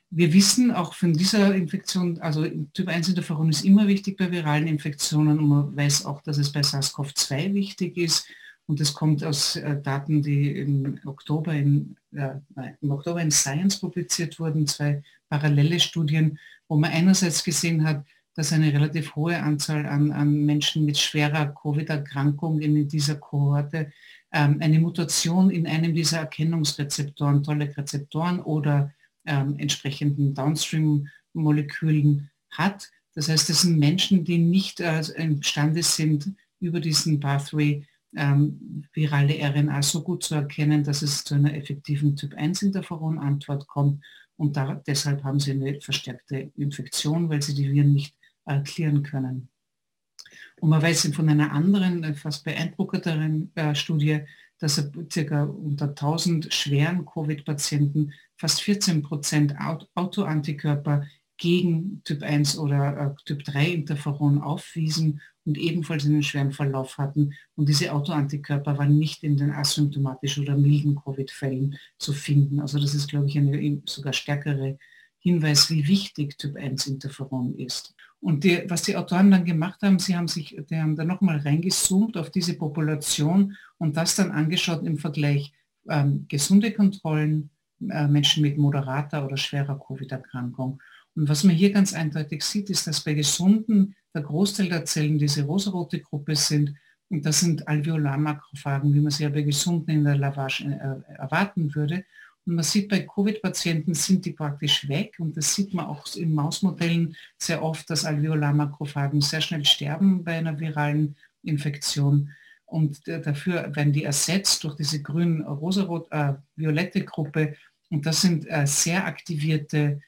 Wir wissen auch von dieser Infektion, also Typ 1 Interferon ist immer wichtig bei viralen Infektionen und man weiß auch, dass es bei SARS-CoV-2 wichtig ist. Und das kommt aus Daten, die im Oktober in Science publiziert wurden, zwei parallele Studien, wo man einerseits gesehen hat, dass eine relativ hohe Anzahl an Menschen mit schwerer Covid-Erkrankung in dieser Kohorte eine Mutation in einem dieser Erkennungsrezeptoren, Tollec-Rezeptoren oder entsprechenden Downstream-Molekülen hat. Das heißt, das sind Menschen, die nicht imstande sind, über diesen Pathway virale RNA so gut zu erkennen, dass es zu einer effektiven Typ 1 Interferon-Antwort kommt. Und deshalb haben sie eine verstärkte Infektion, weil sie die Viren nicht clearen können. Und man weiß von einer anderen, fast beeindruckenderen Studie, dass ca. unter 1000 schweren Covid-Patienten fast 14% Autoantikörper gegen Typ 1 oder Typ 3 Interferon aufwiesen und ebenfalls einen schweren Verlauf hatten. Und diese Autoantikörper waren nicht in den asymptomatischen oder milden Covid-Fällen zu finden. Also das ist, glaube ich, eine sogar stärkere Hinweis, wie wichtig Typ 1 Interferon ist. Und was die Autoren dann gemacht haben, die haben dann nochmal reingezoomt auf diese Population und das dann angeschaut im Vergleich gesunde Kontrollen, Menschen mit moderater oder schwerer Covid-Erkrankung. Und was man hier ganz eindeutig sieht, ist, dass bei Gesunden der Großteil der Zellen diese rosarote Gruppe sind und das sind Alveolarmakrophagen, wie man sie ja bei Gesunden in der Lavage erwarten würde. Und man sieht, bei Covid-Patienten sind die praktisch weg und das sieht man auch in Mausmodellen sehr oft, dass Alveolarmakrophagen sehr schnell sterben bei einer viralen Infektion. Und dafür werden die ersetzt durch diese grün-rosarot-violette Gruppe. Und das sind sehr aktivierte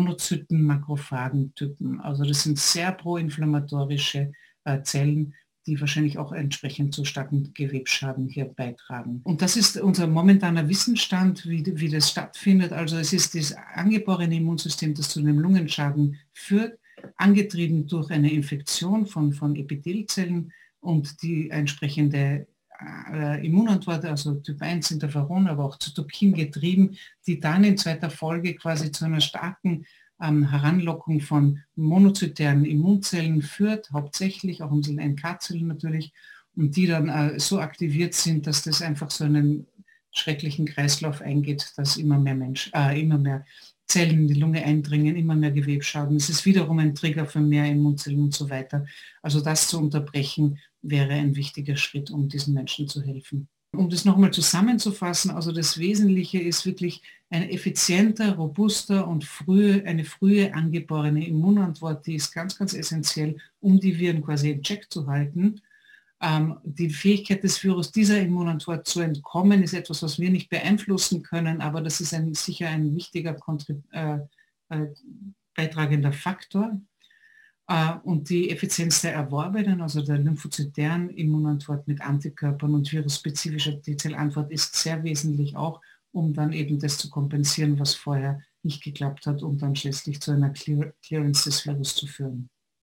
Monozyten-Makrophagentypen. Also das sind sehr proinflammatorische Zellen, die wahrscheinlich auch entsprechend zu starken Gewebsschaden hier beitragen. Und das ist unser momentaner Wissensstand, wie das stattfindet. Also es ist das angeborene Immunsystem, das zu einem Lungenschaden führt, angetrieben durch eine Infektion von Epithelzellen und die entsprechende Immunantwort, also Typ 1 Interferon, aber auch Zytokin getrieben, die dann in zweiter Folge quasi zu einer starken Heranlockung von monozytären Immunzellen führt, hauptsächlich auch um die NK-Zellen natürlich, und die dann so aktiviert sind, dass das einfach so einen schrecklichen Kreislauf eingeht, dass immer mehr Zellen in die Lunge eindringen, immer mehr Gewebsschaden. Es ist wiederum ein Trigger für mehr Immunzellen und so weiter. Also das zu unterbrechen wäre ein wichtiger Schritt, um diesen Menschen zu helfen. Um das nochmal zusammenzufassen, also das Wesentliche ist wirklich ein effizienter, robuster und eine frühe angeborene Immunantwort, die ist ganz, ganz essentiell, um die Viren quasi in Check zu halten. Die Fähigkeit des Virus dieser Immunantwort zu entkommen, ist etwas, was wir nicht beeinflussen können, aber das ist sicher ein wichtiger beitragender Faktor. Und die Effizienz der erworbenen, also der lymphozytären Immunantwort mit Antikörpern und virusspezifischer T-Zellantwort ist sehr wesentlich auch, um dann eben das zu kompensieren, was vorher nicht geklappt hat, um dann schließlich zu einer Clearance des Virus zu führen.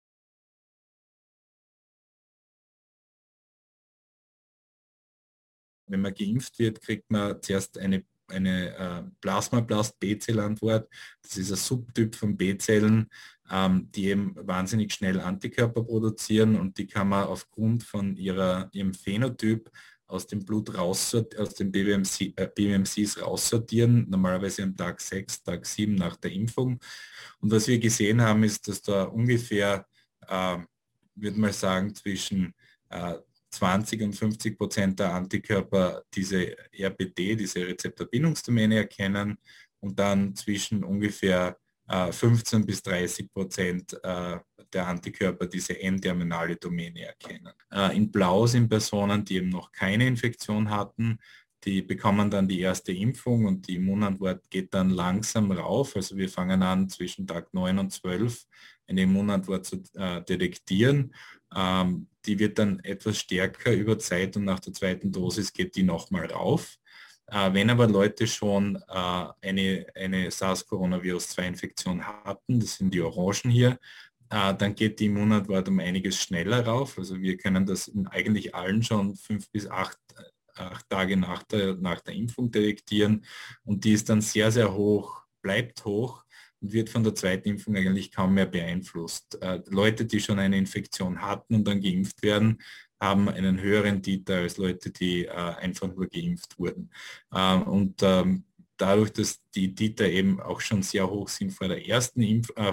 Wenn man geimpft wird, kriegt man zuerst eine Plasmablast-B-Zellantwort. Das ist ein Subtyp von B-Zellen, die eben wahnsinnig schnell Antikörper produzieren und die kann man aufgrund von ihrem Phänotyp aus dem Blut aus den BWMCs raussortieren, normalerweise am Tag 6, Tag 7 nach der Impfung. Und was wir gesehen haben, ist, dass da ungefähr, würde man sagen, zwischen 20 und 50% der Antikörper diese RBD, diese Rezeptorbindungsdomäne erkennen und dann zwischen ungefähr 15 bis 30% der Antikörper diese N-terminale Domäne erkennen. In Blau sind Personen, die eben noch keine Infektion hatten, die bekommen dann die erste Impfung und die Immunantwort geht dann langsam rauf. Also wir fangen an zwischen Tag 9 und 12 eine Immunantwort zu detektieren. Die wird dann etwas stärker über Zeit und nach der zweiten Dosis geht die nochmal rauf. Wenn aber Leute schon eine SARS-Coronavirus-2-Infektion hatten, das sind die Orangen hier, dann geht die Immunantwort um einiges schneller rauf. Also wir können das in eigentlich allen schon 5 bis 8 Tage nach der Impfung detektieren und die ist dann sehr, sehr hoch, bleibt hoch und wird von der zweiten Impfung eigentlich kaum mehr beeinflusst. Leute, die schon eine Infektion hatten und dann geimpft werden, haben einen höheren Titer als Leute, die einfach nur geimpft wurden. Dadurch, dass die Titer eben auch schon sehr hoch sind vor der ersten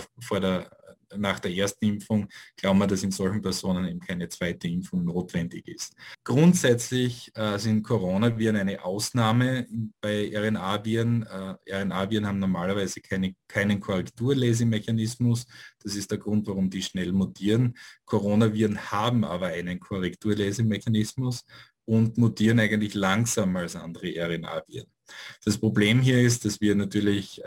nach der ersten Impfung, glauben wir, dass in solchen Personen eben keine zweite Impfung notwendig ist. Grundsätzlich sind Coronaviren eine Ausnahme bei RNA-Viren. RNA-Viren haben normalerweise keinen Korrekturlesemechanismus. Das ist der Grund, warum die schnell mutieren. Coronaviren haben aber einen Korrekturlesemechanismus und mutieren eigentlich langsamer als andere RNA-Viren. Das Problem hier ist, dass wir natürlich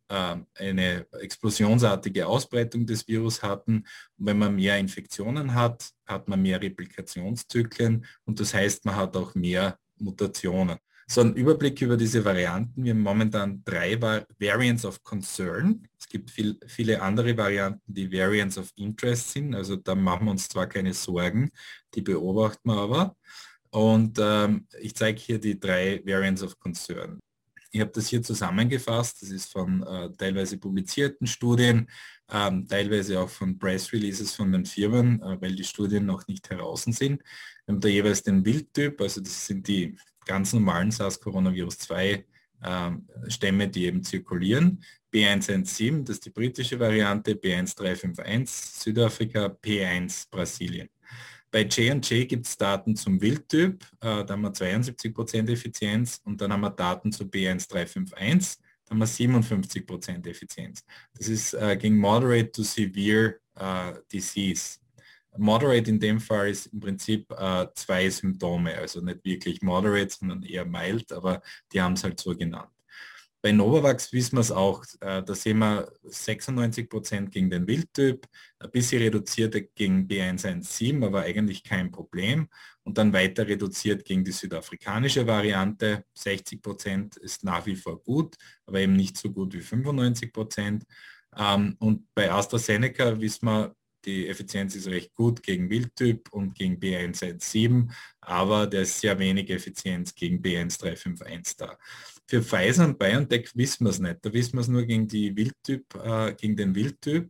eine explosionsartige Ausbreitung des Virus hatten. Und wenn man mehr Infektionen hat, hat man mehr Replikationszyklen und das heißt, man hat auch mehr Mutationen. So ein Überblick über diese Varianten. Wir haben momentan 3 Variants of Concern. Es gibt viele andere Varianten, die Variants of Interest sind. Also da machen wir uns zwar keine Sorgen, die beobachten wir aber. Und ich zeige hier die 3 Variants of Concern. Ich habe das hier zusammengefasst. Das ist von teilweise publizierten Studien, teilweise auch von Press Releases von den Firmen, weil die Studien noch nicht heraus sind. Wir haben da jeweils den Wildtyp, also das sind die ganz normalen SARS-Coronavirus-2 Stämme, die eben zirkulieren. B117, das ist die britische Variante, B1351 Südafrika, P1 Brasilien. Bei J&J gibt es Daten zum Wildtyp, da haben wir 72% Effizienz und dann haben wir Daten zu B1351, da haben wir 57% Effizienz. Das ist gegen Moderate to Severe Disease. Moderate in dem Fall ist im Prinzip 2 Symptome, also nicht wirklich moderate, sondern eher mild, aber die haben es halt so genannt. Bei Novavax wissen wir es auch, da sehen wir 96% gegen den Wildtyp, ein bisschen reduziert gegen B117, aber eigentlich kein Problem. Und dann weiter reduziert gegen die südafrikanische Variante, 60% ist nach wie vor gut, aber eben nicht so gut wie 95%. Und bei AstraZeneca wissen wir, die Effizienz ist recht gut gegen Wildtyp und gegen B117, aber da ist sehr wenig Effizienz gegen B1351 da. Für Pfizer und BioNTech wissen wir es nicht. Da wissen wir es nur gegen den Wildtyp.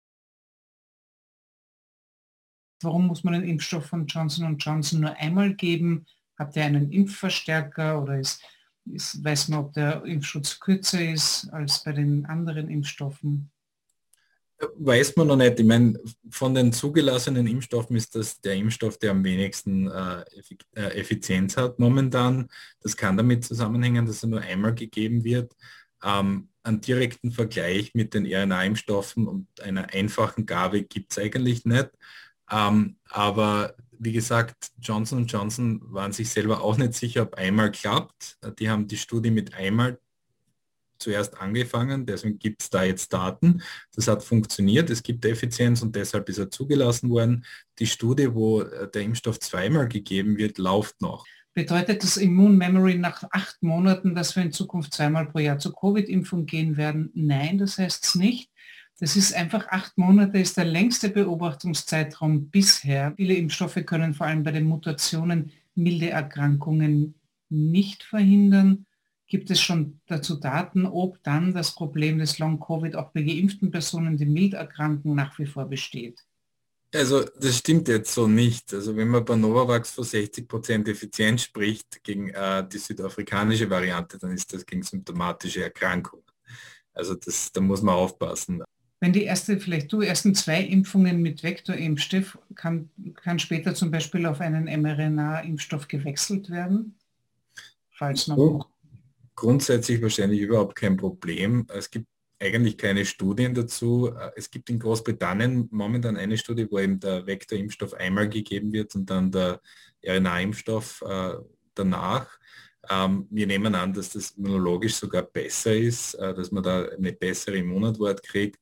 Warum muss man den Impfstoff von Johnson Johnson nur einmal geben? Hat der einen Impfverstärker oder weiß man, ob der Impfschutz kürzer ist als bei den anderen Impfstoffen? Weiß man noch nicht. Ich meine, von den zugelassenen Impfstoffen ist das der Impfstoff, der am wenigsten Effizienz hat momentan. Das kann damit zusammenhängen, dass er nur einmal gegeben wird. Einen direkten Vergleich mit den RNA-Impfstoffen und einer einfachen Gabe gibt es eigentlich nicht. Aber wie gesagt, Johnson Johnson waren sich selber auch nicht sicher, ob einmal klappt. Die haben die Studie mit einmal zuerst angefangen, deswegen gibt es da jetzt Daten. Das hat funktioniert, es gibt Effizienz und deshalb ist er zugelassen worden. Die Studie, wo der Impfstoff zweimal gegeben wird, läuft noch. Bedeutet das Immunmemory nach 8 Monaten, dass wir in Zukunft 2-mal pro Jahr zur Covid-Impfung gehen werden? Nein, das heißt es nicht. Das ist einfach 8 Monate, ist der längste Beobachtungszeitraum bisher. Viele Impfstoffe können vor allem bei den Mutationen milde Erkrankungen nicht verhindern. Gibt es schon dazu Daten, ob dann das Problem des Long-Covid auch bei geimpften Personen, die mild erkranken, nach wie vor besteht? Also das stimmt jetzt so nicht. Also wenn man bei Novavax von 60% Effizienz spricht gegen die südafrikanische Variante, dann ist das gegen symptomatische Erkrankungen. Also da muss man aufpassen. Wenn die ersten 2 Impfungen mit Vektorimpfstoff, kann später zum Beispiel auf einen mRNA-Impfstoff gewechselt werden? Falls noch. Grundsätzlich wahrscheinlich überhaupt kein Problem. Es gibt eigentlich keine Studien dazu. Es gibt in Großbritannien momentan eine Studie, wo eben der Vektorimpfstoff einmal gegeben wird und dann der RNA-Impfstoff danach. Wir nehmen an, dass das immunologisch sogar besser ist, dass man da eine bessere Immunantwort kriegt.